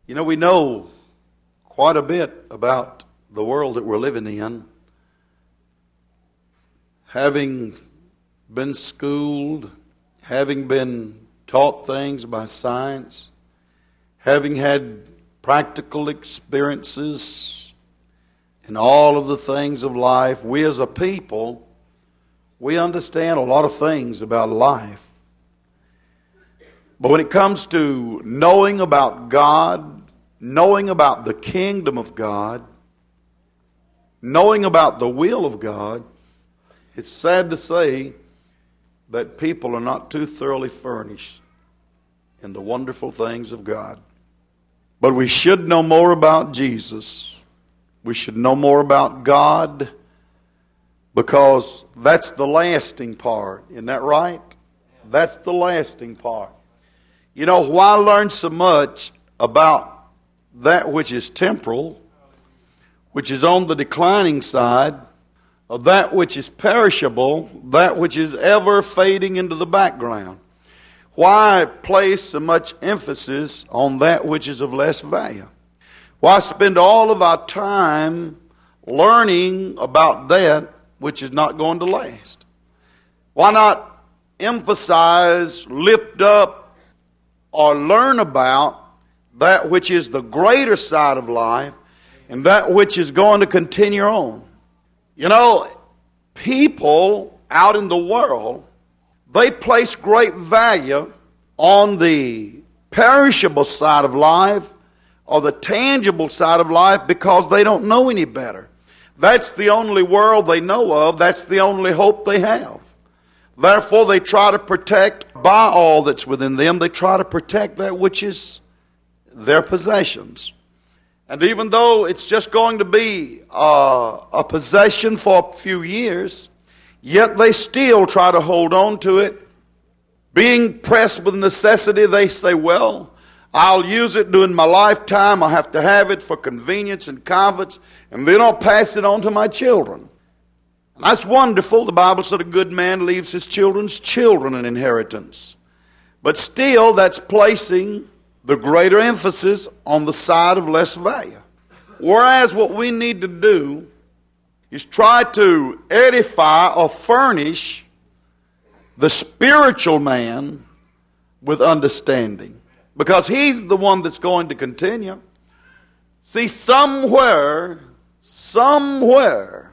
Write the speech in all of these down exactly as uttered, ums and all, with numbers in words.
You know, we know quite a bit about the world that we're living in. Having been schooled, having been taught things by science, having had practical experiences in all of the things of life, we as a people, we understand a lot of things about life. But when it comes to knowing about God, knowing about the kingdom of God, knowing about the will of God, it's sad to say that people are not too thoroughly furnished in the wonderful things of God. But we should know more about Jesus. We should know more about God, because that's the lasting part. Isn't that right? That's the lasting part. You know, why learn so much about that which is temporal, which is on the declining side, of that which is perishable, that which is ever fading into the background? Why place so much emphasis on that which is of less value? Why spend all of our time learning about that which is not going to last? Why not emphasize, lift up, or learn about that which is the greater side of life and that which is going to continue on? You know, people out in the world, they place great value on the perishable side of life or the tangible side of life because they don't know any better. That's the only world they know of. That's the only hope they have. Therefore, they try to protect by all that's within them. They try to protect that which is their possessions. And even though it's just going to be uh, a possession for a few years, yet they still try to hold on to it. Being pressed with necessity, they say, well, I'll use it during my lifetime. I'll have to have it for convenience and comforts, and then I'll pass it on to my children. And that's wonderful. The Bible said a good man leaves his children's children an inheritance. But still, that's placing the greater emphasis on the side of less value. Whereas what we need to do is try to edify or furnish the spiritual man with understanding, because he's the one that's going to continue. See, somewhere, somewhere,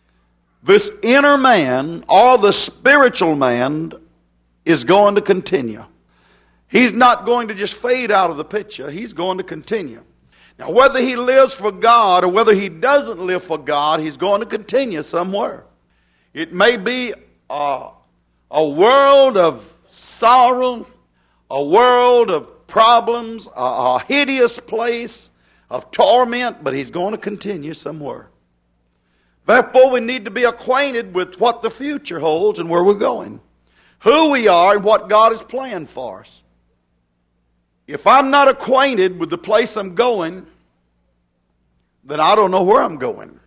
this inner man or the spiritual man is going to continue. He's not going to just fade out of the picture. He's going to continue. Now, whether he lives for God or whether he doesn't live for God, he's going to continue somewhere. It may be a, a world of sorrow, a world of problems, a, a hideous place of torment, but he's going to continue somewhere. Therefore, we need to be acquainted with what the future holds and where we're going, who we are and what God has planned for us. If I'm not acquainted with the place I'm going, then I don't know where I'm going.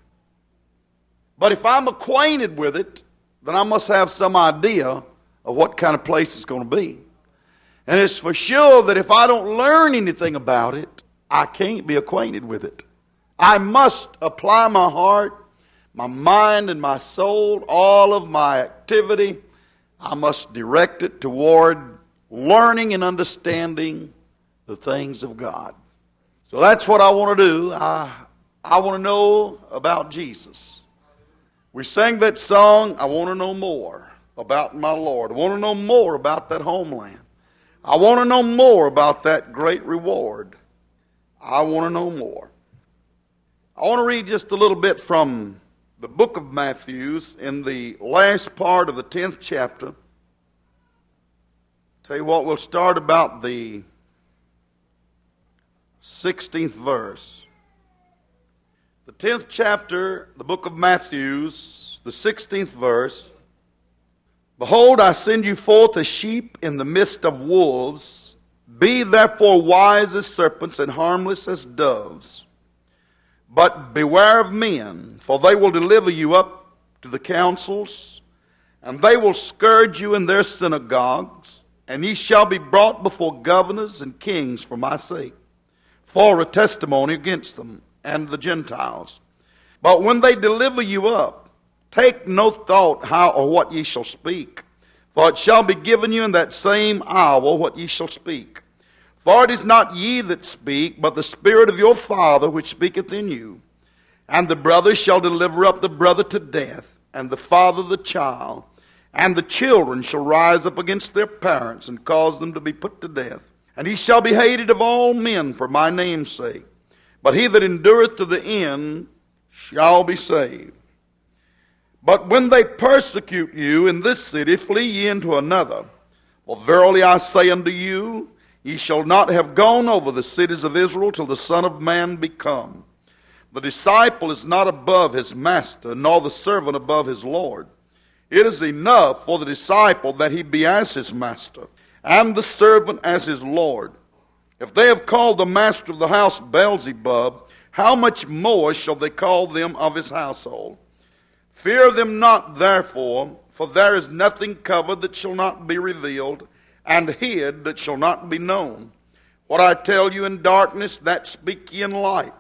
But if I'm acquainted with it, then I must have some idea of what kind of place it's going to be. And it's for sure that if I don't learn anything about it, I can't be acquainted with it. I must apply my heart, my mind, and my soul, all of my activity. I must direct it toward learning and understanding the things of God. So that's what I want to do. I, I want to know about Jesus. We sang that song, I want to know more about my Lord. I want to know more about that homeland. I want to know more about that great reward. I want to know more. I want to read just a little bit from the book of Matthew in the last part of the tenth chapter. Tell you what, we'll start about the sixteenth verse. The tenth chapter, the book of Matthew, the sixteenth verse. Behold, I send you forth as sheep in the midst of wolves. Be therefore wise as serpents and harmless as doves. But beware of men, for they will deliver you up to the councils, and they will scourge you in their synagogues, and ye shall be brought before governors and kings for my sake. for a testimony against them and the Gentiles. But when they deliver you up, take no thought how or what ye shall speak, for it shall be given you in that same hour what ye shall speak. For it is not ye that speak, but the Spirit of your Father which speaketh in you. And the brother shall deliver up the brother to death, and the father the child. And the children shall rise up against their parents, and cause them to be put to death. And he shall be hated of all men for my name's sake. But he that endureth to the end shall be saved. But when they persecute you in this city, flee ye into another. For verily I say unto you, ye shall not have gone over the cities of Israel till the Son of Man be come. The disciple is not above his master, nor the servant above his Lord. It is enough for the disciple that he be as his master, and the servant as his Lord. If they have called the master of the house Beelzebub, how much more shall they call them of his household? Fear them not, therefore, for there is nothing covered that shall not be revealed, and hid that shall not be known. What I tell you in darkness, that speak ye in light.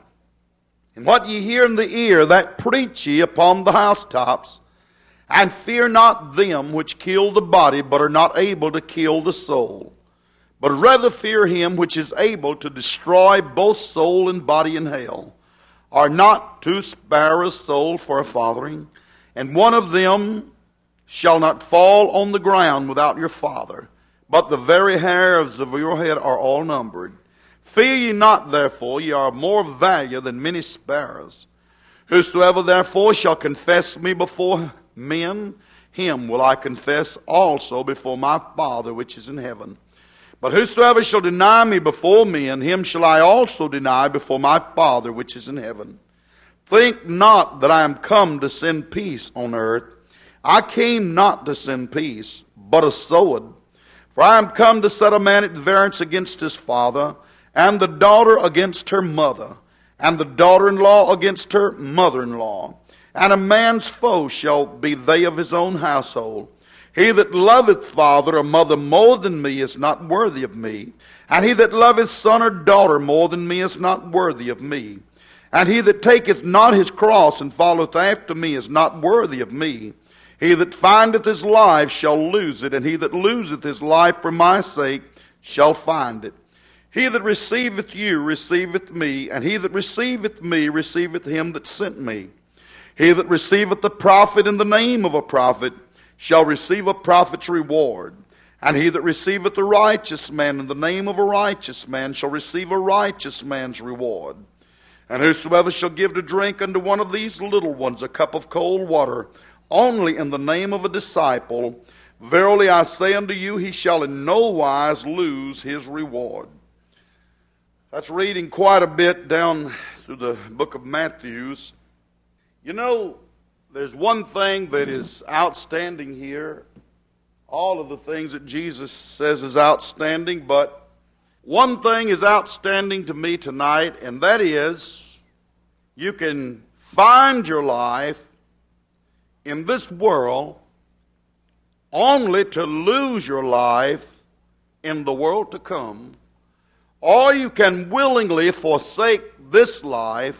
And what ye hear in the ear, that preach ye upon the housetops. And fear not them which kill the body, but are not able to kill the soul. But rather fear him which is able to destroy both soul and body in hell. Are not two sparrows sold for a farthing? And one of them shall not fall on the ground without your Father. But the very hairs of your head are all numbered. Fear ye not, therefore, ye are more value than many sparrows. Whosoever therefore shall confess me before men, him will I confess also before my Father which is in heaven. But whosoever shall deny me before men, him shall I also deny before my Father which is in heaven. Think not that I am come to send peace on earth. I came not to send peace, but a sword. For I am come to set a man at variance against his father, and the daughter against her mother, and the daughter-in-law against her mother-in-law. And a man's foe shall be they of his own household. He that loveth father or mother more than me is not worthy of me. And he that loveth son or daughter more than me is not worthy of me. And he that taketh not his cross and followeth after me is not worthy of me. He that findeth his life shall lose it, and he that loseth his life for my sake shall find it. He that receiveth you receiveth me, and he that receiveth me receiveth him that sent me. He that receiveth the prophet in the name of a prophet shall receive a prophet's reward. And he that receiveth a righteous man in the name of a righteous man shall receive a righteous man's reward. And whosoever shall give to drink unto one of these little ones a cup of cold water, only in the name of a disciple, verily I say unto you, he shall in no wise lose his reward. That's reading quite a bit down through the book of Matthew. You know, there's one thing that is outstanding here. All of the things that Jesus says is outstanding, but one thing is outstanding to me tonight, and that is you can find your life in this world only to lose your life in the world to come. Or you can willingly forsake this life,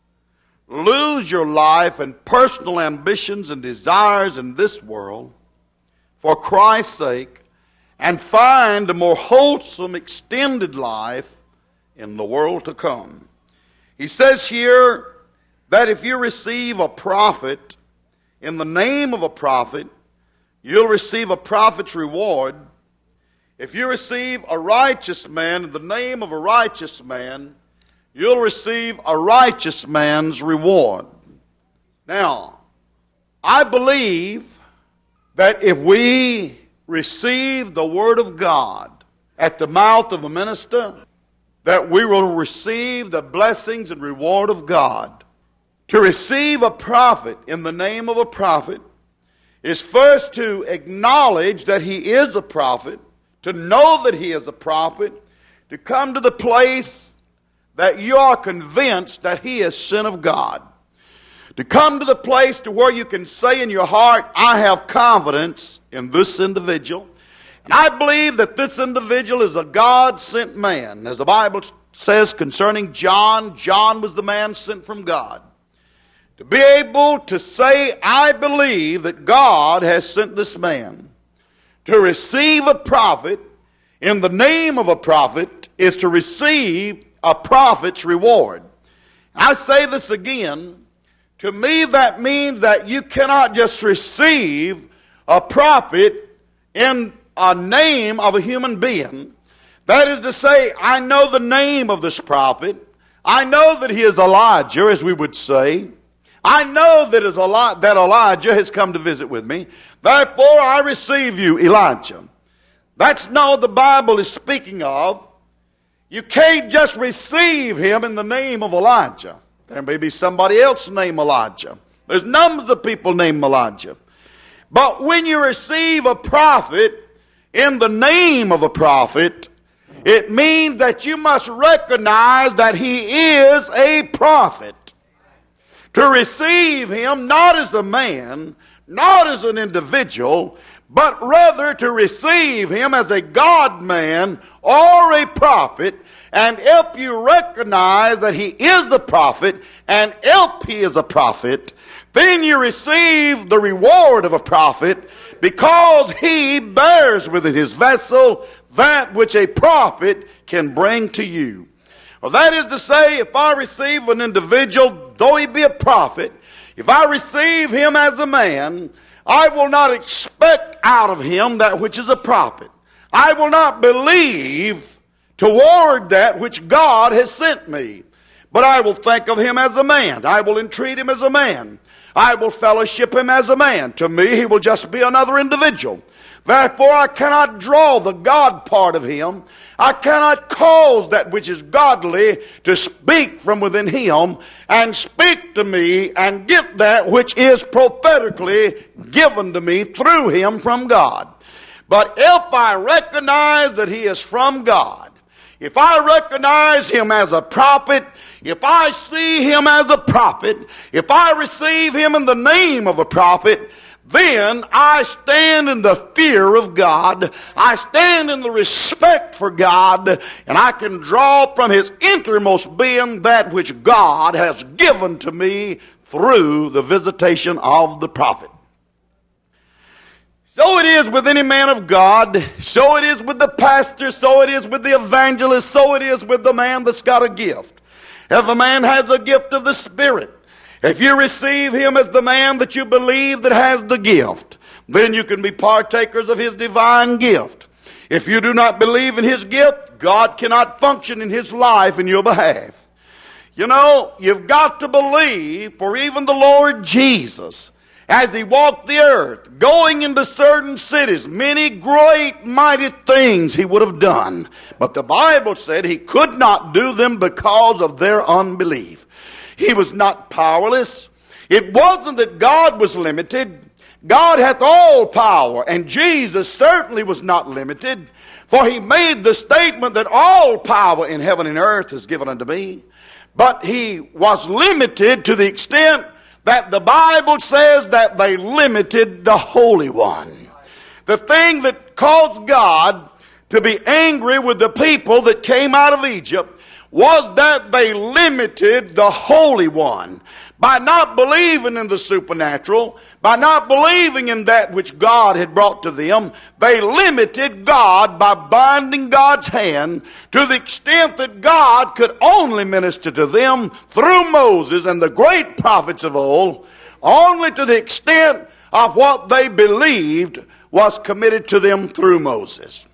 lose your life and personal ambitions and desires in this world for Christ's sake, and find a more wholesome, extended life in the world to come. He says here that if you receive a prophet in the name of a prophet, you'll receive a prophet's reward. If you receive a righteous man in the name of a righteous man, you'll receive a righteous man's reward. Now, I believe that if we receive the Word of God at the mouth of a minister, that we will receive the blessings and reward of God. To receive a prophet in the name of a prophet is first to acknowledge that he is a prophet, to know that he is a prophet, to come to the place that you are convinced that he is sent of God. To come to the place to where you can say in your heart, I have confidence in this individual, And I believe that this individual is a God-sent man. As the Bible says concerning John, John was the man sent from God. To be able to say, I believe that God has sent this man. To receive a prophet in the name of a prophet is to receive a prophet's reward. I say this again. To me, that means that you cannot just receive a prophet in a name of a human being. That is to say, I know the name of this prophet. I know that he is Elijah, as we would say. I know that, is Eli- that Elijah has come to visit with me. Therefore, I receive you, Elijah. That's not what the Bible is speaking of. You can't just receive him in the name of Elijah. There may be somebody else named Elijah. There's numbers of people named Elijah. But when you receive a prophet in the name of a prophet, it means that you must recognize that he is a prophet. To receive him not as a man, not as an individual, but rather to receive him as a God-man or a prophet, and help you recognize that he is the prophet, and help he is a prophet, then you receive the reward of a prophet, because he bears within his vessel that which a prophet can bring to you. Well, that is to say, if I receive an individual, though he be a prophet, if I receive him as a man, I will not expect out of him that which is a prophet. I will not believe toward that which God has sent me. But I will think of him as a man. I will entreat him as a man. I will fellowship him as a man. To me, he will just be another individual. Therefore, I cannot draw the God part of him. I cannot cause that which is godly to speak from within him and speak to me and get that which is prophetically given to me through him from God. But if I recognize that he is from God, if I recognize him as a prophet, if I see him as a prophet, if I receive him in the name of a prophet, then I stand in the fear of God. I stand in the respect for God, and I can draw from his innermost being that which God has given to me through the visitation of the prophet. So it is with any man of God, so it is with the pastor, so it is with the evangelist, so it is with the man that's got a gift. If a man has the gift of the Spirit, if you receive him as the man that you believe that has the gift, then you can be partakers of his divine gift. If you do not believe in his gift, God cannot function in his life in your behalf. You know, you've got to believe, for even the Lord Jesus, as he walked the earth, going into certain cities, many great mighty things he would have done. But the Bible said he could not do them because of their unbelief. He was not powerless. It wasn't that God was limited. God hath all power, and Jesus certainly was not limited. For he made the statement that all power in heaven and earth is given unto me. But he was limited to the extent that the Bible says that they limited the Holy One. The thing that caused God to be angry with the people that came out of Egypt was that they limited the Holy One. By not believing in the supernatural, by not believing in that which God had brought to them, they limited God by binding God's hand to the extent that God could only minister to them through Moses and the great prophets of old, only to the extent of what they believed was committed to them through Moses.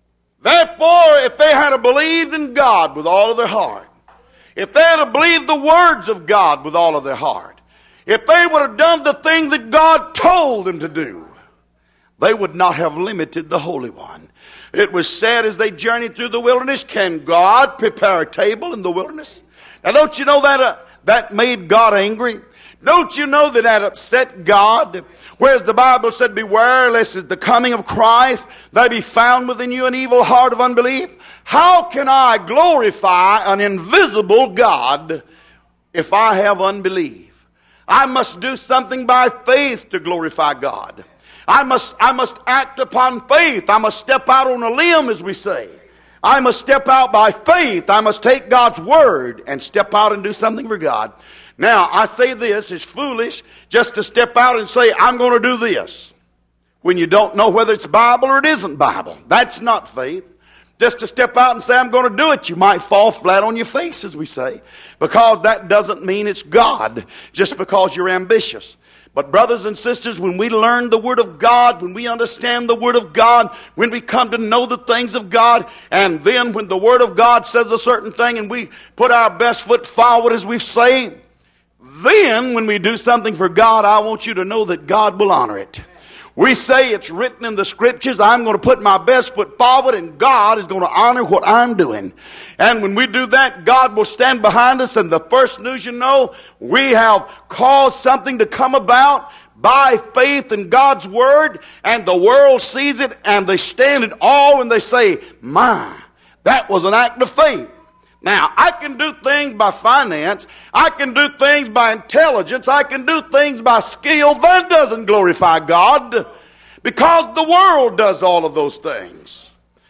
Therefore, if they had believed in God with all of their heart, if they had believed the words of God with all of their heart, if they would have done the thing that God told them to do, they would not have limited the Holy One. It was said as they journeyed through the wilderness, can God prepare a table in the wilderness? Now don't you know that uh, that made God angry? Don't you know that that upset God? Whereas the Bible said, beware lest at the coming of Christ there be found within you an evil heart of unbelief. How can I glorify an invisible God if I have unbelief? I must do something by faith to glorify God. I must, I must act upon faith. I must step out on a limb, as we say. I must step out by faith. I must take God's word and step out and do something for God. Now, I say this, it's foolish just to step out and say, I'm going to do this, when you don't know whether it's Bible or it isn't Bible. That's not faith. Just to step out and say, I'm going to do it, you might fall flat on your face, as we say, because that doesn't mean it's God, just because you're ambitious. But brothers and sisters, when we learn the Word of God, when we understand the Word of God, when we come to know the things of God, and then when the Word of God says a certain thing and we put our best foot forward, as we say, then when we do something for God, I want you to know that God will honor it. We say it's written in the Scriptures, I'm going to put my best foot forward and God is going to honor what I'm doing. And when we do that, God will stand behind us, and the first news you know, we have caused something to come about by faith in God's Word, and the world sees it and they stand in awe and they say, my, that was an act of faith. Now, I can do things by finance. I can do things by intelligence. I can do things by skill. That doesn't glorify God, because the world does all of those things.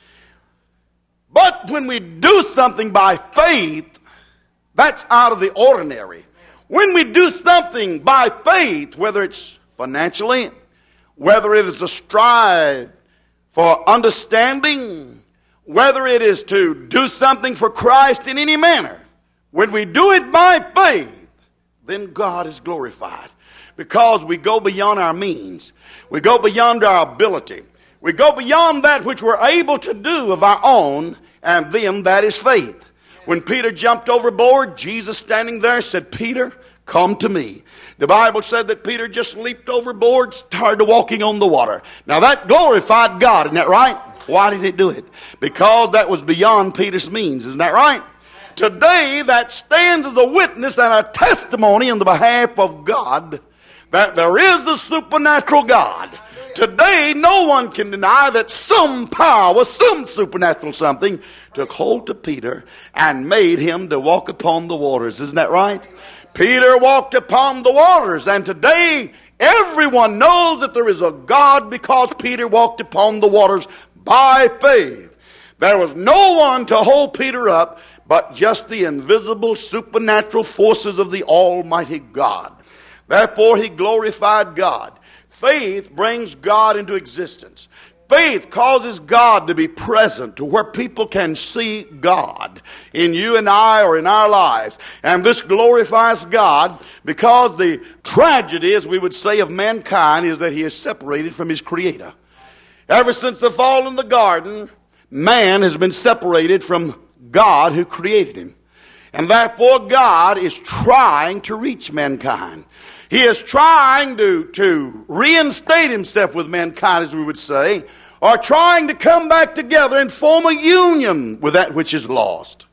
But when we do something by faith, that's out of the ordinary. When we do something by faith, whether it's financially, whether it is a stride for understanding, whether it is to do something for Christ in any manner, when we do it by faith, then God is glorified, because we go beyond our means. We go beyond our ability. We go beyond that which we're able to do of our own, and then that is faith. When Peter jumped overboard, Jesus standing there said, Peter, come to me. The Bible said that Peter just leaped overboard, started walking on the water. Now that glorified God, isn't that right? Why did it do it? Because that was beyond Peter's means, isn't that right? Today that stands as a witness and a testimony on the behalf of God that there is the supernatural God. Today no one can deny that some power, some supernatural something took hold to Peter and made him to walk upon the waters. Isn't that right? Peter walked upon the waters, and today everyone knows that there is a God because Peter walked upon the waters by faith. There was no one to hold Peter up but just the invisible supernatural forces of the Almighty God. Therefore he glorified God. Faith brings God into existence. Faith causes God to be present to where people can see God in you and I, or in our lives. And this glorifies God, because the tragedy, as we would say, of mankind is that he is separated from his Creator. Ever since the fall in the garden, man has been separated from God who created him. And therefore God is trying to reach mankind. He is trying to, to reinstate himself with mankind, as we would say, or trying to come back together and form a union with that which is lost.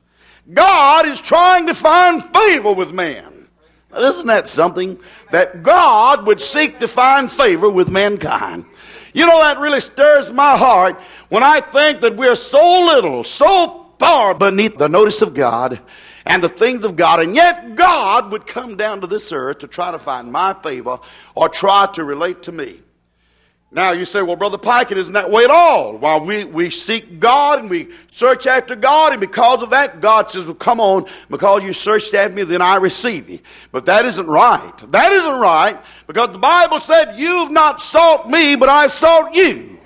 God is trying to find favor with man. Now, isn't that something? That God would seek to find favor with mankind. You know, that really stirs my heart when I think that we're so little, so far beneath the notice of God and the things of God, and yet God would come down to this earth to try to find my favor or try to relate to me. Now you say, well, Brother Pike, it isn't that way at all. While we, we seek God and we search after God, and because of that, God says, well, come on, because you searched after me, then I receive you. But that isn't right. That isn't right, because the Bible said, you've not sought me, but I've sought you.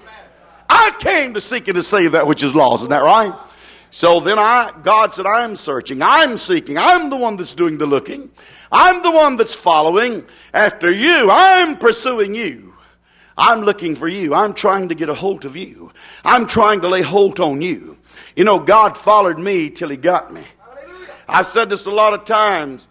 I came to seek and to save that which is lost. Isn't that right? So then I, God said, I'm searching, I'm seeking, I'm the one that's doing the looking. I'm the one that's following after you. I'm pursuing you. I'm looking for you. I'm trying to get a hold of you. I'm trying to lay hold on you. You know, God followed me till he got me. I've said this a lot of times.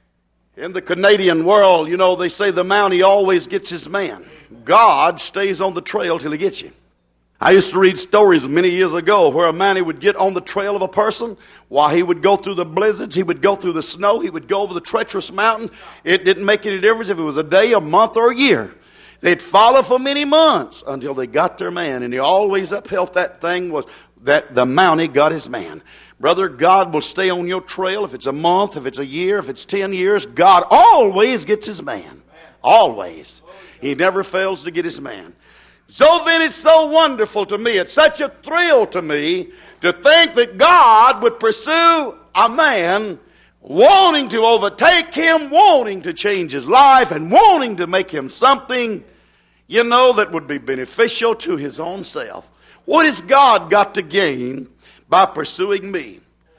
In the Canadian world, you know, they say the Mountie always gets his man. God stays on the trail till he gets you. I used to read stories many years ago where a Mountie would get on the trail of a person while he would go through the blizzards, he would go through the snow, he would go over the treacherous mountain. It didn't make any difference if it was a day, a month, or a year. They'd follow for many months until they got their man. And he always upheld that thing was that the Mountie got his man. Brother, God will stay on your trail if it's a month, if it's a year, if it's ten years. God always gets his man. Always. He never fails to get his man. So then it's so wonderful to me, it's such a thrill to me to think that God would pursue a man wanting to overtake him, wanting to change his life, and wanting to make him something, you know, that would be beneficial to his own self. What has God got to gain by pursuing me?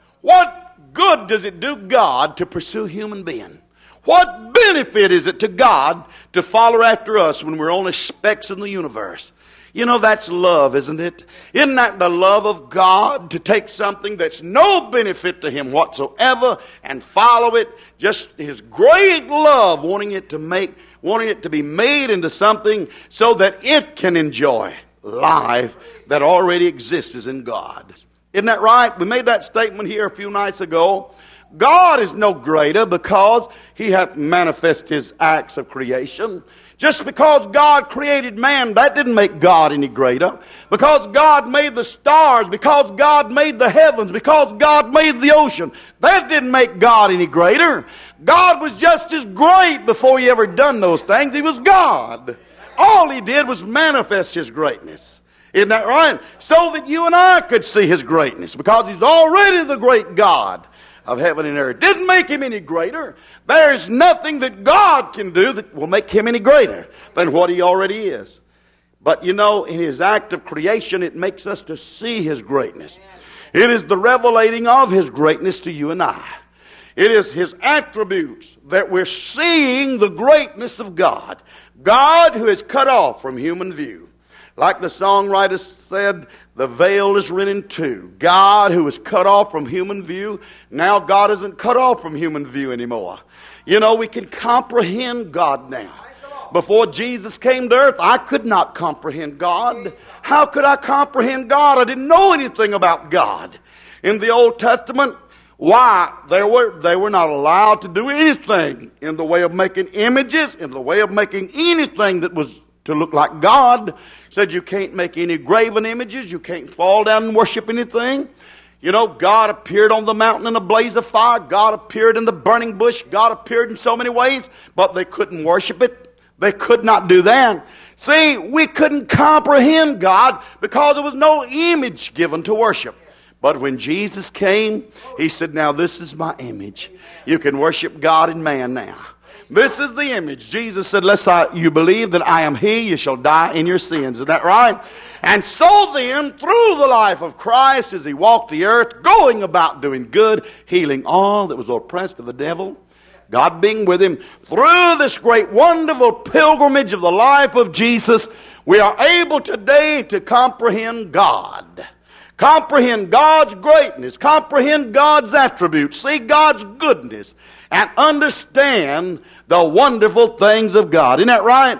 What good does it do God to pursue human being? What benefit is it to God to follow after us when we're only specks in the universe? You know, that's love, isn't it? Isn't that the love of God, to take something that's no benefit to him whatsoever and follow it? Just his great love, wanting it to make, wanting it to be made into something so that it can enjoy life that already exists in God. Isn't that right? We made that statement here a few nights ago. God is no greater because he hath manifested his acts of creation. Just because God created man, that didn't make God any greater. Because God made the stars, because God made the heavens, because God made the ocean, that didn't make God any greater. God was just as great before he ever done those things. He was God. All he did was manifest his greatness. Isn't that right? So that you and I could see his greatness, because he's already the great God of heaven and earth. Didn't make him any greater. There's nothing that God can do that will make him any greater than what he already is. But you know, in his act of creation, it makes us to see his greatness. It is the revelating of his greatness to you and I. It is his attributes that we're seeing the greatness of God. God who is cut off from human view. Like the songwriter said, the veil is rent in two. God who is cut off from human view. Now God isn't cut off from human view anymore. You know, we can comprehend God now. Before Jesus came to earth, I could not comprehend God. How could I comprehend God? I didn't know anything about God. In the Old Testament, why? They were, they were not allowed to do anything in the way of making images, in the way of making anything that was to look like God. Said you can't make any graven images. You can't fall down and worship anything. You know, God appeared on the mountain in a blaze of fire. God appeared in the burning bush. God appeared in so many ways, but they couldn't worship it. They could not do that. See, we couldn't comprehend God because there was no image given to worship. But when Jesus came, he said, now this is my image. You can worship God and man now. This is the image. Jesus said, unless I, you believe that I am he, you shall die in your sins. Is that right? And so then, through the life of Christ, as he walked the earth, going about doing good, healing all that was oppressed of the devil, God being with him, through this great wonderful pilgrimage of the life of Jesus, we are able today to comprehend God. Comprehend God's greatness, comprehend God's attributes, see God's goodness, and understand the wonderful things of God. Isn't that right?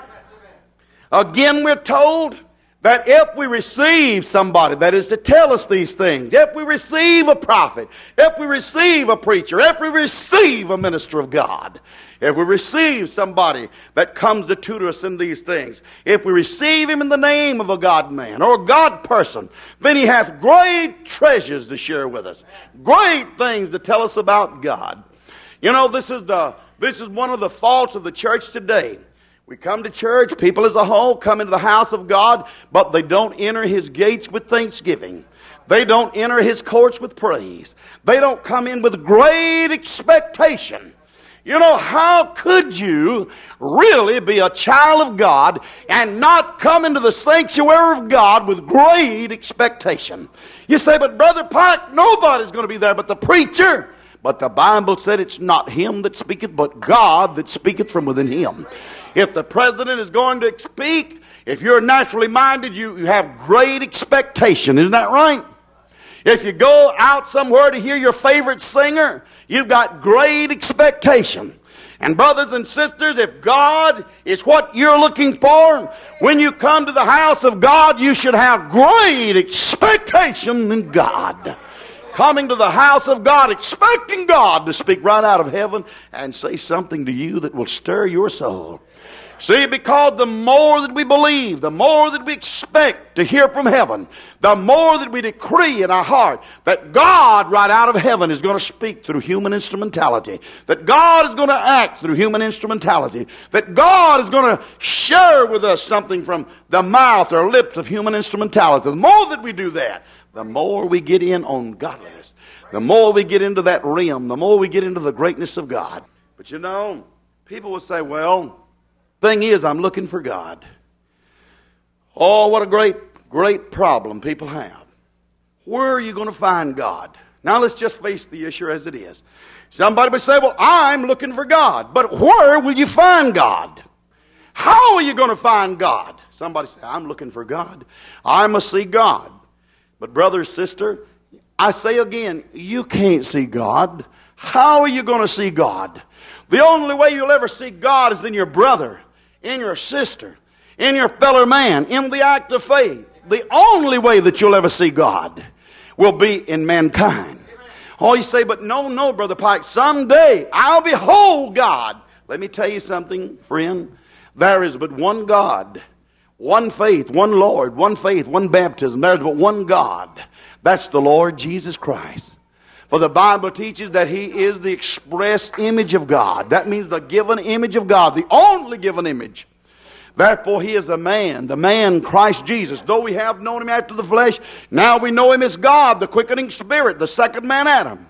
Again, we're told that if we receive somebody that is to tell us these things, if we receive a prophet, if we receive a preacher, if we receive a minister of God, if we receive somebody that comes to tutor us in these things, if we receive him in the name of a God-man or a God-person, then he hath great treasures to share with us, great things to tell us about God. You know, this is the this is one of the faults of the church today. We come to church, people as a whole come into the house of God, but they don't enter his gates with thanksgiving. They don't enter his courts with praise. They don't come in with great expectation. You know, how could you really be a child of God and not come into the sanctuary of God with great expectation? You say, but Brother Pike, nobody's going to be there but the preacher. But the Bible said it's not him that speaketh, but God that speaketh from within him. If the president is going to speak, if you're naturally minded, you, you have great expectation. Isn't that right? If you go out somewhere to hear your favorite singer, you've got great expectation. And brothers and sisters, if God is what you're looking for, when you come to the house of God, you should have great expectation in God. Coming to the house of God, expecting God to speak right out of heaven and say something to you that will stir your soul. See, because the more that we believe, the more that we expect to hear from heaven, the more that we decree in our heart that God right out of heaven is going to speak through human instrumentality, that God is going to act through human instrumentality, that God is going to share with us something from the mouth or lips of human instrumentality. The more that we do that, the more we get in on godliness, the more we get into that realm, the more we get into the greatness of God. But you know, people will say, well, thing is, I'm looking for God. Oh, what a great, great problem people have. Where are you going to find God? Now let's just face the issue as it is. Somebody would say, well, I'm looking for God. But where will you find God? How are you going to find God? Somebody say, I'm looking for God. I must see God. But brother, sister, I say again, you can't see God. How are you going to see God? The only way you'll ever see God is in your brother, in your sister, in your fellow man, in the act of faith. The only way that you'll ever see God will be in mankind. Oh, you say, but no, no, Brother Pike, someday I'll behold God. Let me tell you something, friend. There is but one God, one faith, one Lord, one faith, one baptism. There's but one God. That's the Lord Jesus Christ. For the Bible teaches that He is the express image of God. That means the given image of God, the only given image. Therefore, He is the man, the man Christ Jesus. Though we have known Him after the flesh, now we know Him as God, the quickening Spirit, the second man Adam.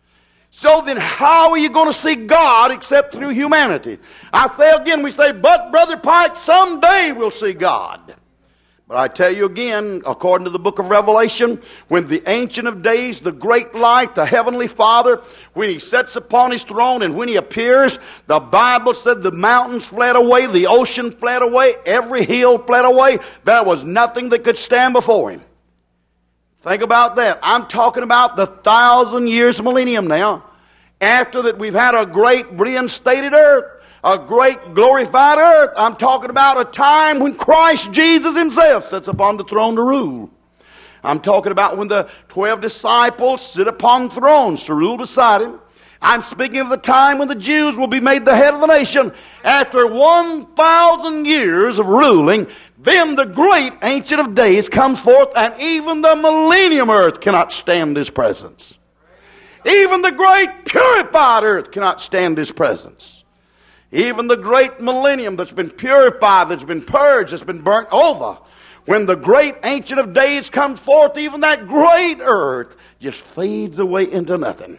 So then how are you going to see God except through humanity? I say again, we say, but Brother Pike, someday we'll see God. But I tell you again, according to the book of Revelation, when the Ancient of Days, the great light, the Heavenly Father, when He sits upon His throne and when He appears, the Bible said the mountains fled away, the ocean fled away, every hill fled away. There was nothing that could stand before Him. Think about that. I'm talking about the thousand years millennium now. After that we've had a great reinstated earth. A great glorified earth. I'm talking about a time when Christ Jesus Himself sits upon the throne to rule. I'm talking about when the twelve disciples sit upon thrones to rule beside Him. I'm speaking of the time when the Jews will be made the head of the nation. After one thousand years of ruling, then the great Ancient of Days comes forth, and even the millennium earth cannot stand His presence. Even the great purified earth cannot stand His presence. Even the great millennium that's been purified, that's been purged, that's been burnt over. When the great Ancient of Days comes forth, even that great earth just fades away into nothing.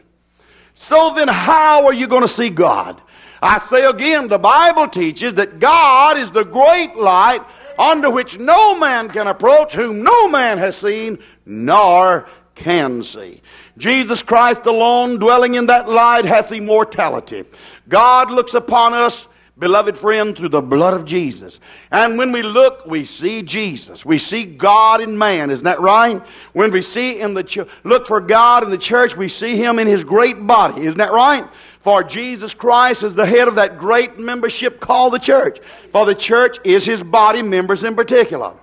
So then how are you going to see God? I say again, the Bible teaches that God is the great light under which no man can approach, whom no man has seen, nor can see. Jesus Christ alone, dwelling in that light, hath immortality. God looks upon us, beloved friend, through the blood of Jesus. And when we look, we see Jesus. We see God in man. Isn't that right? When we see in the ch- look for God in the church, we see Him in His great body. Isn't that right? For Jesus Christ is the head of that great membership called the church. For the church is His body, members in particular.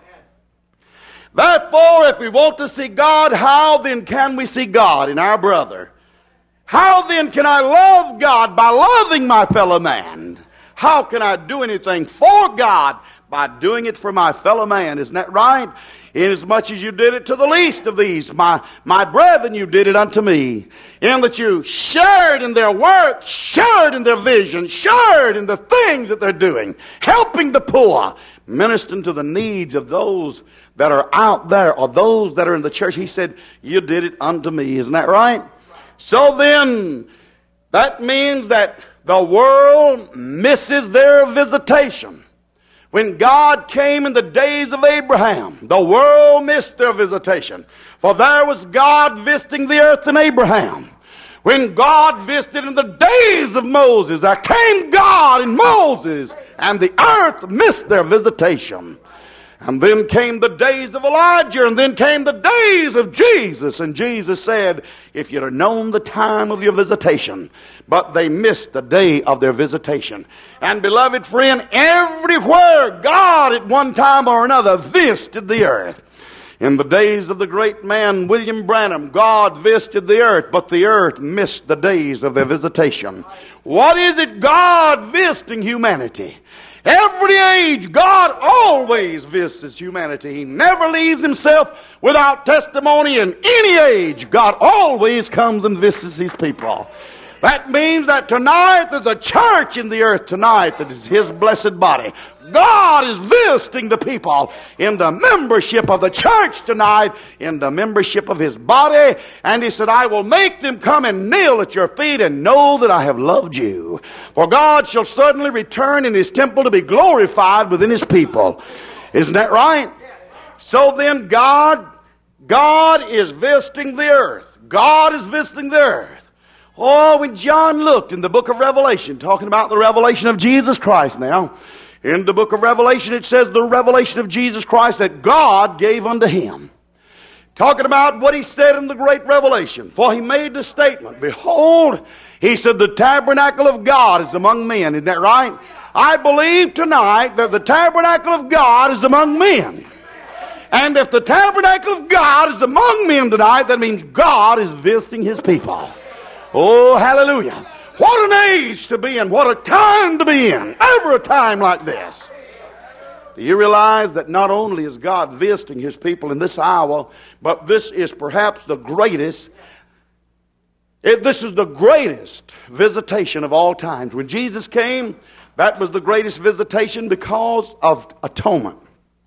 Therefore, if we want to see God, how then can we see God in our brother? How then can I love God? By loving my fellow man. How can I do anything for God? By doing it for my fellow man. Isn't that right? Inasmuch as you did it to the least of these, my, my brethren, you did it unto me. In that you shared in their work, shared in their vision, shared in the things that they're doing, helping the poor, ministering to the needs of those that are out there or those that are in the church. He said, you did it unto me. Isn't that right? So then, that means that the world misses their visitation. When God came in the days of Abraham, the world missed their visitation. For there was God visiting the earth in Abraham. When God visited in the days of Moses, there came God in Moses, and the earth missed their visitation. And then came the days of Elijah, and then came the days of Jesus. And Jesus said, if you'd have known the time of your visitation, but they missed the day of their visitation. And beloved friend, everywhere God at one time or another visited the earth. In the days of the great man William Branham, God visited the earth, but the earth missed the days of their visitation. What is it God visiting humanity? Every age, God always visits humanity. He never leaves himself without testimony. In any age, God always comes and visits his people. That means that tonight there's a church in the earth tonight that is his blessed body. God is visiting the people in the membership of the church tonight, in the membership of his body. And he said, I will make them come and kneel at your feet and know that I have loved you. For God shall suddenly return in his temple to be glorified within his people. Isn't that right? So then God, God is visiting the earth. God is visiting the earth. Oh, when John looked in the book of Revelation, talking about the revelation of Jesus Christ now, in the book of Revelation it says the revelation of Jesus Christ that God gave unto him. Talking about what he said in the great revelation. For he made the statement, behold, he said, the tabernacle of God is among men. Isn't that right? I believe tonight that the tabernacle of God is among men. And if the tabernacle of God is among men tonight, that means God is visiting his people. Oh, hallelujah. What an age to be in. What a time to be in. Ever a time like this. Do you realize that not only is God visiting his people in this hour, but this is perhaps the greatest, it, this is the greatest visitation of all times. When Jesus came, that was the greatest visitation because of atonement.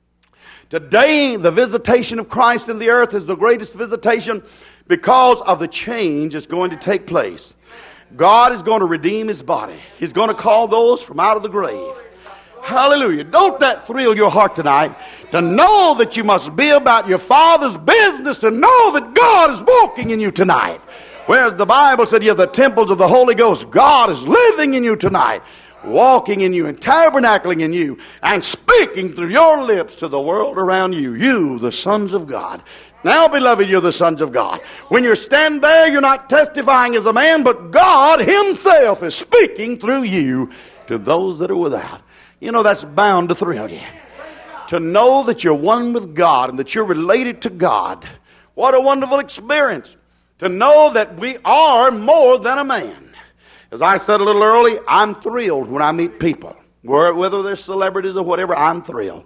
Today, the visitation of Christ in the earth is the greatest visitation because of the change that's going to take place. God is going to redeem his body. He's going to call those from out of the grave. Hallelujah. Don't that thrill your heart tonight to know that you must be about your Father's business, to know that God is walking in you tonight. Whereas the Bible said you're the temples of the Holy Ghost. God is living in you tonight, walking in you and tabernacling in you and speaking through your lips to the world around you. You, the sons of God. Now, beloved, you're the sons of God. When you stand there, you're not testifying as a man, but God himself is speaking through you to those that are without. You know, that's bound to thrill you. To know that you're one with God and that you're related to God. What a wonderful experience. To know that we are more than a man. As I said a little early, I'm thrilled when I meet people. Whether they're celebrities or whatever, I'm thrilled.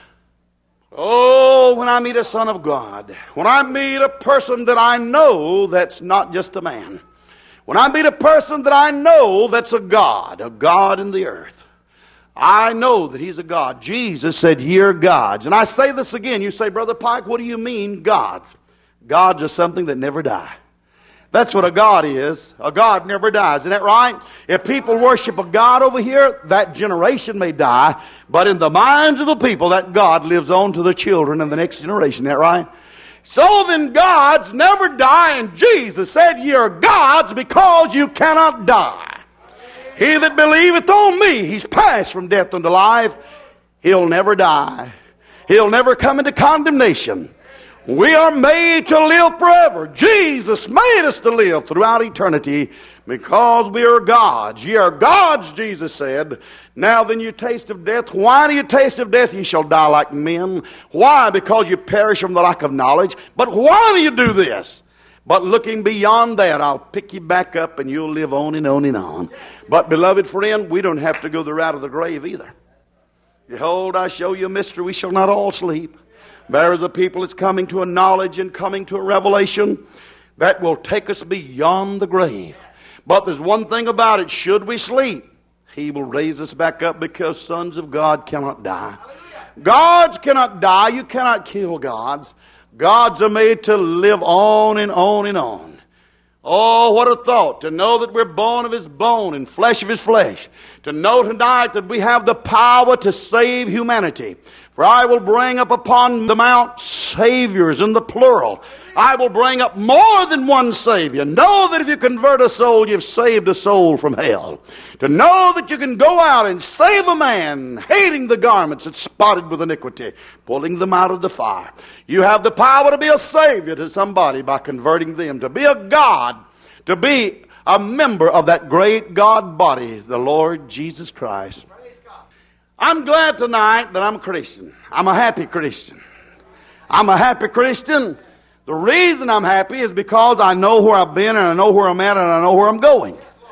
Oh, when I meet a son of God, when I meet a person that I know that's not just a man, when I meet a person that I know that's a God, a God in the earth, I know that he's a God. Jesus said, ye are gods. And I say this again, you say, Brother Pike, what do you mean gods? Gods are something that never die. That's what a God is. A God never dies. Isn't that right? If people worship a God over here, that generation may die. But in the minds of the people, that God lives on to the children and the next generation. Isn't that right? So then gods never die. And Jesus said, ye are gods because you cannot die. He that believeth on me, he's passed from death unto life. He'll never die. He'll never come into condemnation. We are made to live forever. Jesus made us to live throughout eternity because we are gods. Ye are gods, Jesus said. Now then you taste of death. Why do you taste of death? Ye shall die like men. Why? Because you perish from the lack of knowledge. But why do you do this? But looking beyond that, I'll pick you back up and you'll live on and on and on. But beloved friend, we don't have to go the route of the grave either. Behold, I show you a mystery. We shall not all sleep. There is a people that's coming to a knowledge and coming to a revelation that will take us beyond the grave. But there's one thing about it. Should we sleep, he will raise us back up because sons of God cannot die. Gods cannot die. You cannot kill gods. Gods are made to live on and on and on. Oh, what a thought, to know that we're bone of his bone and flesh of his flesh. To know tonight that we have the power to save humanity. For I will bring up upon the mount saviors in the plural. I will bring up more than one Savior. Know that if you convert a soul, you've saved a soul from hell. To know that you can go out and save a man, hating the garments that's spotted with iniquity, pulling them out of the fire. You have the power to be a Savior to somebody by converting them. To be a God, to be a member of that great God body, the Lord Jesus Christ. I'm glad tonight that I'm a Christian. I'm a happy Christian. I'm a happy Christian. The reason I'm happy is because I know where I've been and I know where I'm at and I know where I'm going.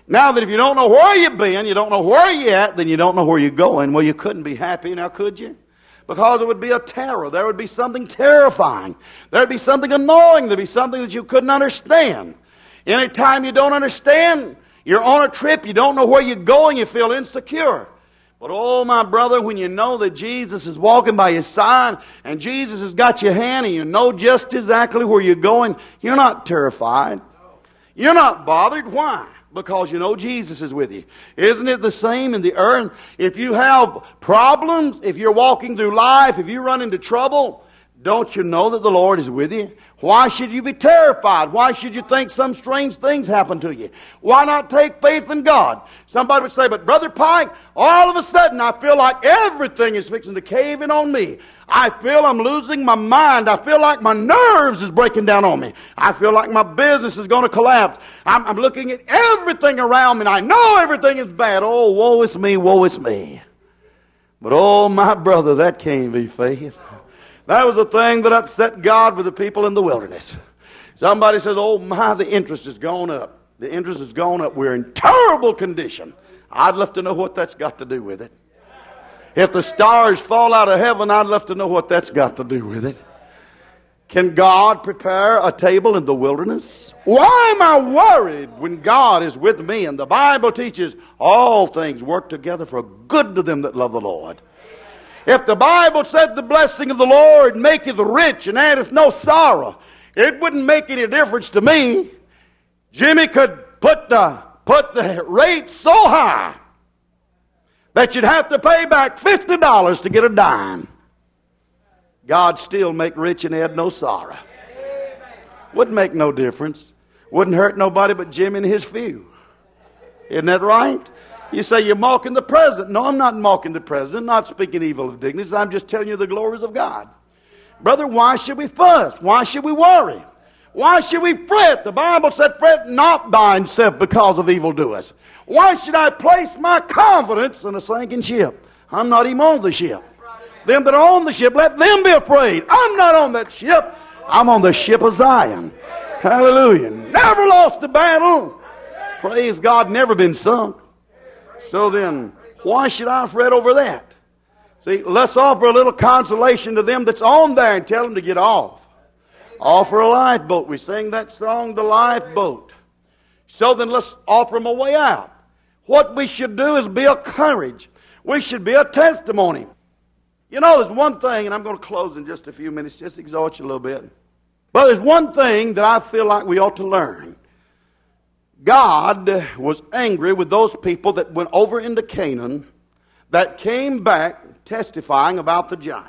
Now that if you don't know where you've been, you don't know where you're at, then you don't know where you're going. Well, you couldn't be happy now, could you? Because it would be a terror. There would be something terrifying. There would be something annoying. There would be something that you couldn't understand. Anytime you don't understand, you're on a trip, you don't know where you're going, you feel insecure. But oh, my brother, when you know that Jesus is walking by your side and Jesus has got your hand and you know just exactly where you're going, you're not terrified. You're not bothered. Why? Because you know Jesus is with you. Isn't it the same in the earth? If you have problems, if you're walking through life, if you run into trouble, don't you know that the Lord is with you? Why should you be terrified? Why should you think some strange things happen to you? Why not take faith in God? Somebody would say, but Brother Pike, all of a sudden I feel like everything is fixing to cave in on me. I feel I'm losing my mind. I feel like my nerves is breaking down on me. I feel like my business is going to collapse. I'm, I'm looking at everything around me and I know everything is bad. Oh, woe is me, woe is me. But oh, my brother, that can't be faith. That was the thing that upset God with the people in the wilderness. Somebody says, oh my, the interest has gone up. The interest has gone up. We're in terrible condition. I'd love to know what that's got to do with it. If the stars fall out of heaven, I'd love to know what that's got to do with it. Can God prepare a table in the wilderness? Why am I worried when God is with me? And the Bible teaches all things work together for good to them that love the Lord. If the Bible said the blessing of the Lord maketh rich and addeth no sorrow, it wouldn't make any difference to me. Jimmy could put the, put the rate so high that you'd have to pay back fifty dollars to get a dime. God still make rich and add no sorrow. Wouldn't make no difference. Wouldn't hurt nobody but Jim and his few. Isn't that right? You say you're mocking the president. No, I'm not mocking the president. Not speaking evil of dignity. I'm just telling you the glories of God. Brother, why should we fuss? Why should we worry? Why should we fret? The Bible said, fret not thyself because of evildoers. Why should I place my confidence in a sinking ship? I'm not even on the ship. Them that are on the ship, let them be afraid. I'm not on that ship. I'm on the ship of Zion. Hallelujah. Never lost a battle. Praise God, never been sunk. So then, why should I fret over that? See, let's offer a little consolation to them that's on there and tell them to get off. Offer a lifeboat. We sing that song, The Lifeboat. So then let's offer them a way out. What we should do is be a courage. We should be a testimony. You know, there's one thing, and I'm going to close in just a few minutes, just exhort you a little bit. But there's one thing that I feel like we ought to learn. God was angry with those people that went over into Canaan that came back testifying about the giants.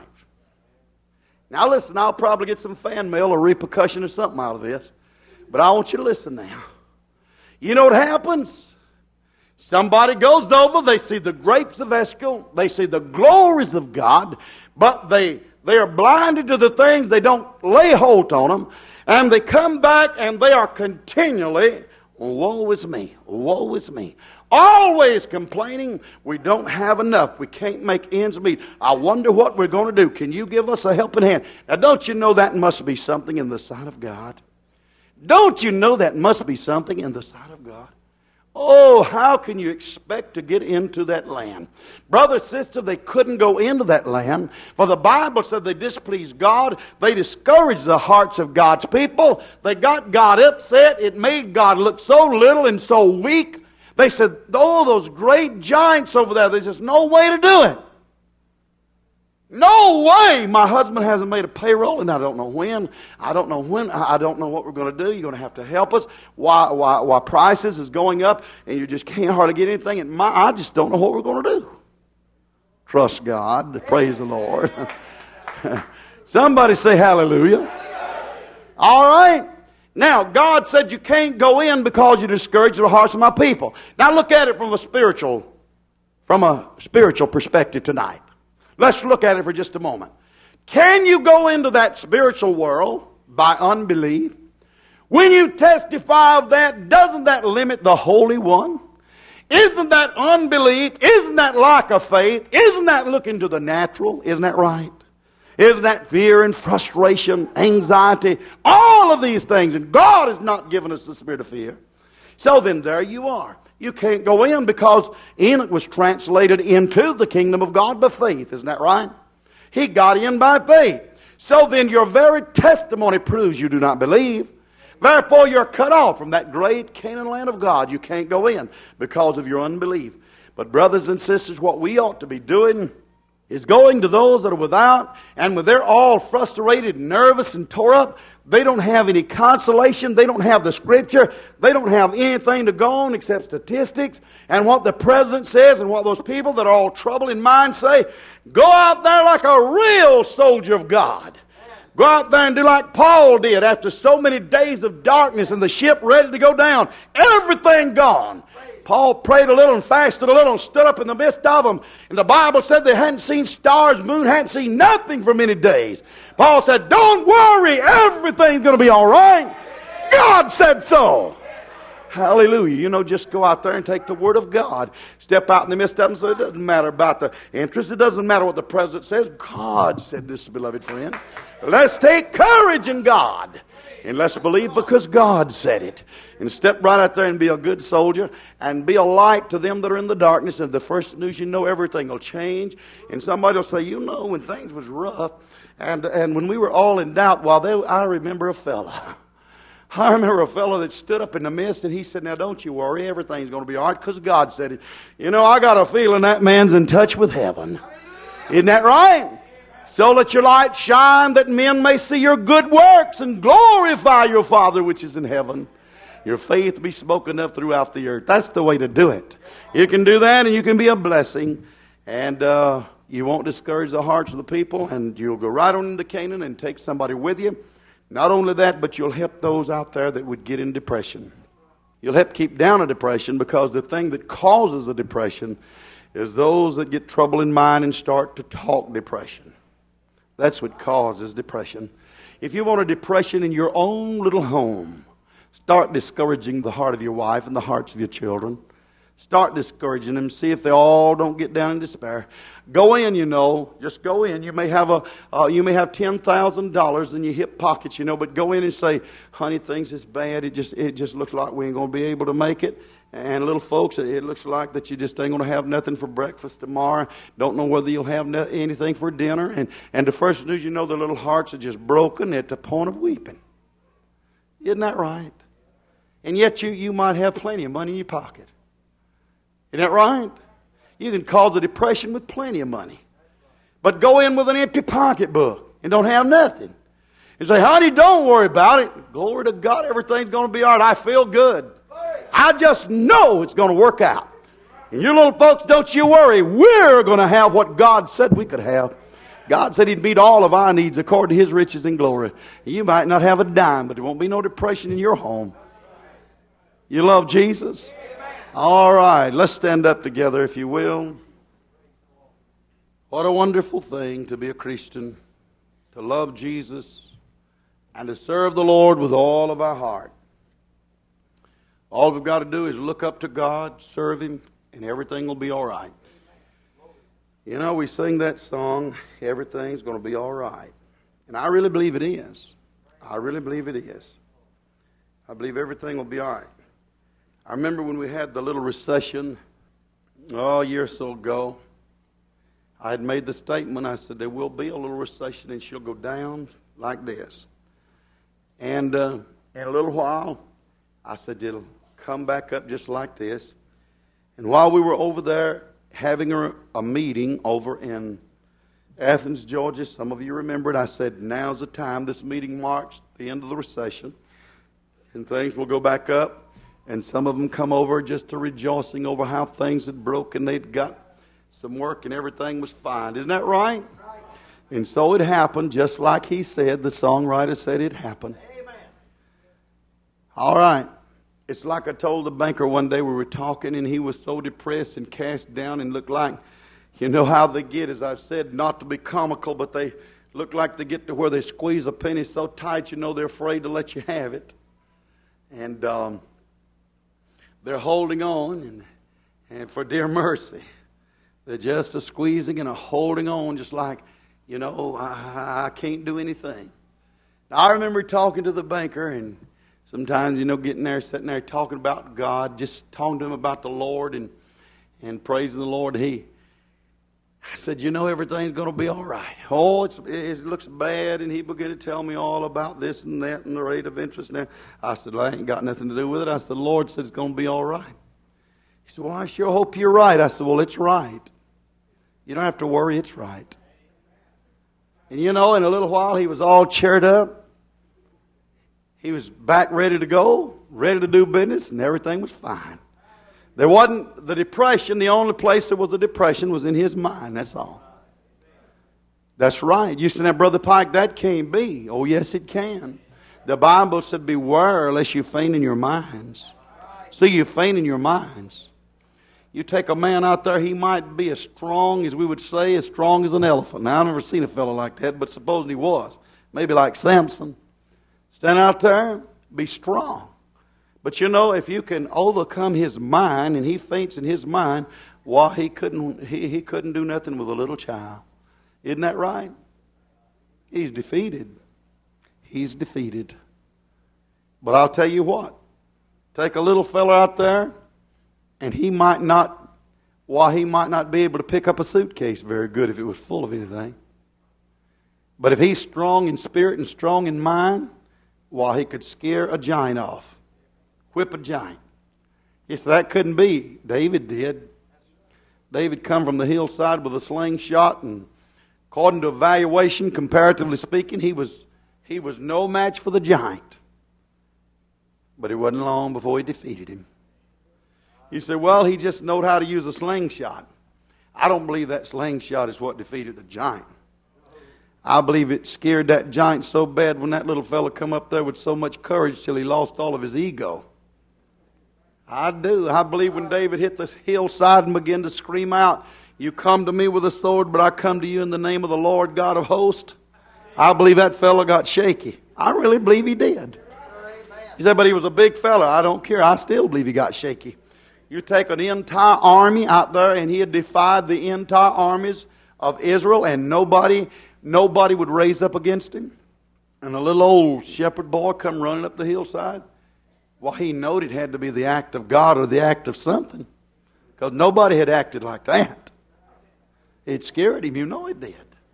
Now listen, I'll probably get some fan mail or repercussion or something out of this, but I want you to listen now. You know what happens? Somebody goes over, they see the grapes of Eshcol, they see the glories of God, but they, they are blinded to the things, they don't lay hold on them, and they come back and they are continually, woe is me, woe is me. Always complaining, we don't have enough, we can't make ends meet. I wonder what we're going to do. Can you give us a helping hand? Now don't you know that must be something in the sight of God? Don't you know that must be something in the sight of God? Oh, how can you expect to get into that land? Brother, sister, they couldn't go into that land. For the Bible said they displeased God. They discouraged the hearts of God's people. They got God upset. It made God look so little and so weak. They said, oh, those great giants over there, there's just no way to do it. No way! My husband hasn't made a payroll, and I don't know when. I don't know when. I don't know what we're going to do. You're going to have to help us. Why, why, why prices is going up, and you just can't hardly get anything. And my, I just don't know what we're going to do. Trust God. Praise the Lord. Somebody say hallelujah. All right. Now, God said you can't go in because you discourage the hearts of my people. Now look at it from a spiritual, from a spiritual perspective tonight. Let's look at it for just a moment. Can you go into that spiritual world by unbelief? When you testify of that, doesn't that limit the Holy One? Isn't that unbelief? Isn't that lack of faith? Isn't that looking to the natural? Isn't that right? Isn't that fear and frustration, anxiety, all of these things? And God has not given us the spirit of fear. So then there you are. You can't go in because Enoch was translated into the kingdom of God by faith. Isn't that right? He got in by faith. So then your very testimony proves you do not believe. Therefore you're cut off from that great Canaan land of God. You can't go in because of your unbelief. But brothers and sisters, what we ought to be doing is going to those that are without, and when they're all frustrated, nervous, and tore up, they don't have any consolation, they don't have the Scripture, they don't have anything to go on except statistics, and what the President says, and what those people that are all troubled in mind say. Go out there like a real soldier of God. Go out there and do like Paul did after so many days of darkness and the ship ready to go down. Everything gone. Paul prayed a little and fasted a little and stood up in the midst of them. And the Bible said they hadn't seen stars, moon, hadn't seen nothing for many days. Paul said, don't worry, everything's going to be all right. God said so. Hallelujah. You know, just go out there and take the Word of God. Step out in the midst of them, so it doesn't matter about the interest. It doesn't matter what the President says. God said this, beloved friend. Let's take courage in God. And let's believe because God said it. And step right out there and be a good soldier and be a light to them that are in the darkness. And the first news you know, everything will change. And somebody will say, you know, when things was rough and and when we were all in doubt, well, they, I remember a fella. I remember a fellow that stood up in the midst and he said, now don't you worry, everything's going to be all right because God said it. You know, I got a feeling that man's in touch with heaven. Isn't that right? So let your light shine that men may see your good works and glorify your Father which is in heaven. Your faith be spoken of throughout the earth. That's the way to do it. You can do that and you can be a blessing. And uh, you won't discourage the hearts of the people. And you'll go right on into Canaan and take somebody with you. Not only that, but you'll help those out there that would get in depression. You'll help keep down a depression because the thing that causes a depression is those that get trouble in mind and start to talk depression. That's what causes depression. If you want a depression in your own little home, start discouraging the heart of your wife and the hearts of your children. Start discouraging them. See if they all don't get down in despair. Go in, you know. Just go in. You may have a, uh, you may have ten thousand dollars in your hip pockets, you know. But go in and say, "Honey, things is bad. It just, it just looks like we ain't going to be able to make it." And little folks, it looks like that you just ain't going to have nothing for breakfast tomorrow. Don't know whether you'll have no, anything for dinner. And and the first news you know, their little hearts are just broken at the point of weeping. Isn't that right? And yet you you might have plenty of money in your pocket. Isn't that right? You can cause a depression with plenty of money. But go in with an empty pocketbook and don't have nothing. And say, honey, don't worry about it. Glory to God, everything's going to be all right. I feel good. I just know it's going to work out. And you little folks, don't you worry. We're going to have what God said we could have. God said He'd meet all of our needs according to His riches and glory. You might not have a dime, but there won't be no depression in your home. You love Jesus? All right, let's stand up together if you will. What a wonderful thing to be a Christian, to love Jesus, and to serve the Lord with all of our heart. All we've got to do is look up to God, serve Him, and everything will be all right. You know, we sing that song, everything's going to be all right. And I really believe it is. I really believe it is. I believe everything will be all right. I remember when we had the little recession, oh, a year or so ago, I had made the statement, I said, there will be a little recession and she'll go down like this. And uh, in a little while, I said, it'll come back up just like this. And while we were over there having a, a meeting over in Athens, Georgia, some of you remember it, I said, now's the time. This meeting marks the end of the recession. And things will go back up. And some of them come over just to rejoicing over how things had broken. They'd got some work and everything was fine. Isn't that right? Right. And so it happened just like he said. The songwriter said it happened. Amen. All right. It's like I told the banker one day we were talking and he was so depressed and cast down and looked like, you know how they get, as I've said, not to be comical, but they look like they get to where they squeeze a penny so tight you know they're afraid to let you have it. And um they're holding on, and, and for dear mercy, they're just a squeezing and a holding on, just like, you know, I, I can't do anything. Now, I remember talking to the banker and Sometimes, you know, getting there, sitting there talking about God, just talking to him about the Lord and, and praising the Lord. He, I said, you know, everything's going to be all right. Oh, it's, it looks bad. And he began to tell me all about this and that and the rate of interest. And I said, well, I ain't got nothing to do with it. I said, the Lord said it's going to be all right. He said, well, I sure hope you're right. I said, well, it's right. You don't have to worry, it's right. And you know, in a little while, he was all cheered up. He was back ready to go, ready to do business, and everything was fine. There wasn't the depression. The only place there was a depression was in his mind. That's all. That's right. You said, now, Brother Pike, that can't be. Oh, yes, it can. The Bible said, beware lest you faint in your minds. So you faint in your minds. You take a man out there, he might be as strong as we would say, as strong as an elephant. Now, I've never seen a fellow like that, but supposing he was. Maybe like Samson. Stand out there, be strong. But you know, if you can overcome his mind, and he faints in his mind, well, he couldn't, he, he couldn't do nothing with a little child. Isn't that right? He's defeated. He's defeated. But I'll tell you what. Take a little fella out there, and he might not, well, he might not be able to pick up a suitcase very good if it was full of anything. But if he's strong in spirit and strong in mind, well, he could scare a giant off. Whip a giant. If that couldn't be, David did. David come from the hillside with a slingshot, and according to evaluation, comparatively speaking, he was he was no match for the giant. But it wasn't long before he defeated him. You say, well, he just knowed how to use a slingshot. I don't believe that slingshot is what defeated the giant. I believe it scared that giant so bad when that little fella come up there with so much courage till he lost all of his ego. I do. I believe when David hit this hillside and began to scream out, you come to me with a sword, but I come to you in the name of the Lord God of hosts. I believe that fella got shaky. I really believe he did. He said, but he was a big fella. I don't care. I still believe he got shaky. You take an entire army out there, and he had defied the entire armies of Israel, and nobody, nobody would raise up against him. And a little old shepherd boy come running up the hillside. Well, he knowed it had to be the act of God or the act of something, because nobody had acted like that. It scared him. You know it did.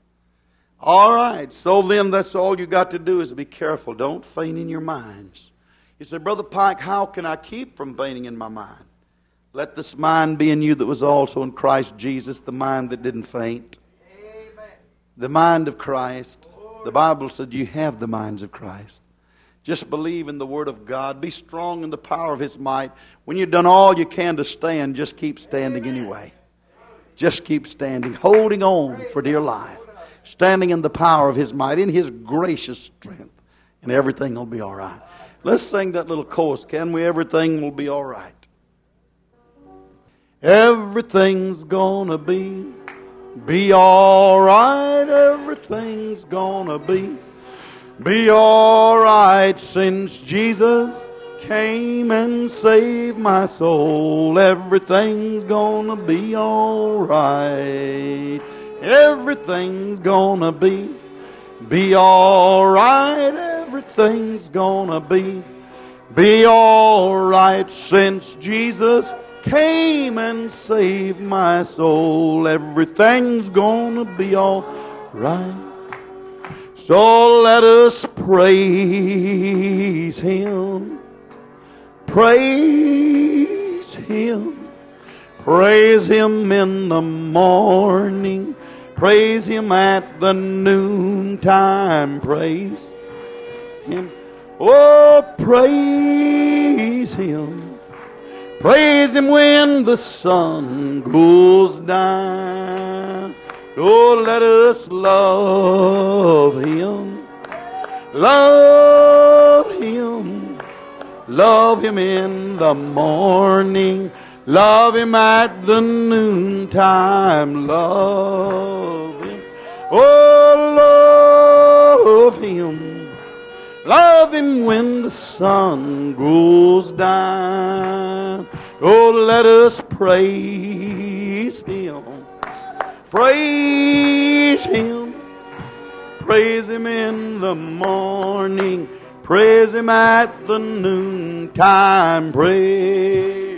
All right. So then that's all you got to do is be careful. Don't faint in your minds. You say, Brother Pike, how can I keep from fainting in my mind? Let this mind be in you that was also in Christ Jesus, the mind that didn't faint. Amen. The mind of Christ. The Bible said you have the minds of Christ. Just believe in the Word of God. Be strong in the power of His might. When you've done all you can to stand, just keep standing anyway. Just keep standing, holding on for dear life. Standing in the power of His might, in His gracious strength. And everything will be all right. Let's sing that little chorus, can we? Everything will be all right. Everything's gonna be, be all right. Everything's gonna be, be all right. Since Jesus came and saved my soul, everything's gonna be all right. Everything's gonna be, be all right. Everything's gonna be, be all right. Since Jesus came and saved my soul, everything's gonna be all right. So let us praise Him, praise Him, praise Him in the morning, praise Him at the noontime, praise Him, oh praise Him. Praise Him when the sun goes down. Oh, let us love Him. Love Him. Love Him in the morning. Love Him at the noontime. Love Him. Oh, love Him. Love Him when the sun goes down. Oh, let us praise Him. Praise Him. Praise Him in the morning. Praise Him at the noontime prayer.